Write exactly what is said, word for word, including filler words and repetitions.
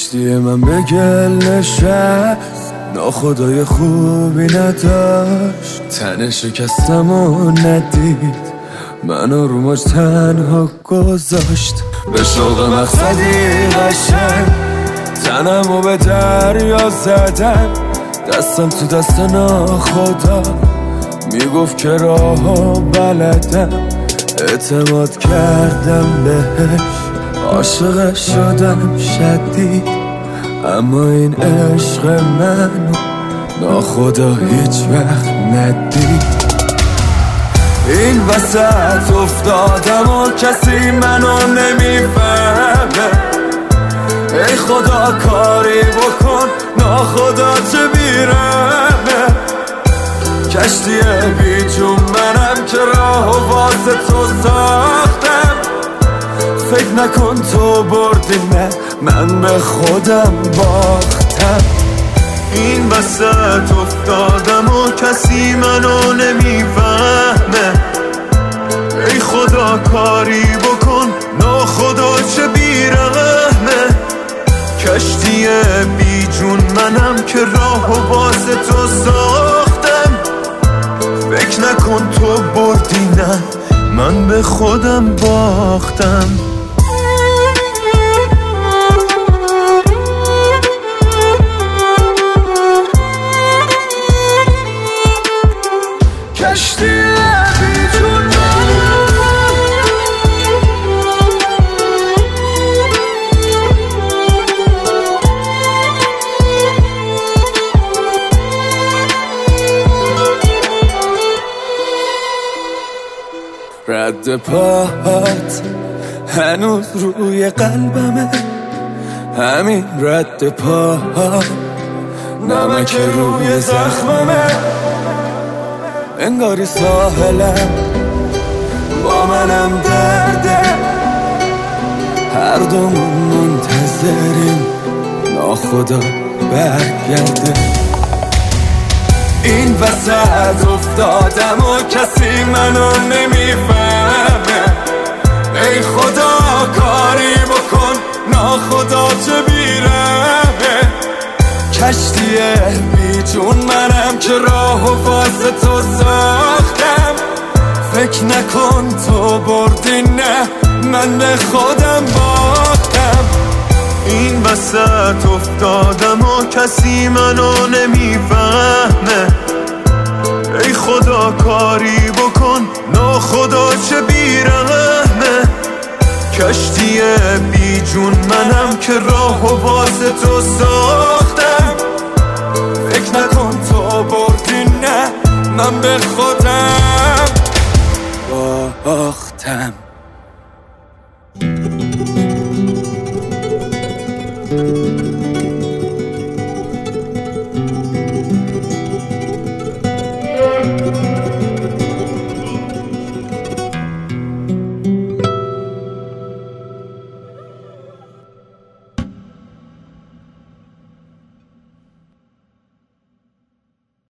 کشتی من به گل نشست، ناخدای خوبی نداشت، تن شکستم و ندید، منو رو موج تنها گذاشت. به شوق مقصدی قشنگ تنمو به دریا زدم، دستم تو دست ناخدا میگفت که راهو بلدم. اعتماد کردم بهش، عاشقش شدم شدید، اما این عشق منو ناخدا هیچ وقت ندید. این وسط افتادم و کسی منو نمیفهمه، ای خدا کاری بکن ناخدا چه بیرمه. کشتی بی جون منم که راهو واسه تو ساختم، فکر نکن تو بردی نه من به خودم باختم. این وسط افتادم و کسی منو نمیفهمه، ای خدا کاری بکن ناخدا چه بیرحمه. کشتی بی جون منم که راهو واسه تو ساختم، فکر نکن تو بردی نه من به خودم باختم. کشتی بی جون رد پاهات هنوز روی قلبمه، همین رد پاهات نمک روی زخممه. انگاری ساحلم با منم درده، هر دومون منتظریم ناخدا برگرده. این وسط افتادم و کسی منو نمیفهمه، ای خدا کاری بکن ناخدا چه بیرمه. کشتی بی جون منم که راهو واسه تو ساختم، فکر نکن تو بردی نه من به خودم باختم. این وسط افتادم و کسی منو نمیفهمه، ای خدا کاری بکن ناخدا چه بیرحمه. کشتی بی جون منم که راهو واسه تو ساختم، فکر نکن تو بردی نه من به خودم باختم. Thank you.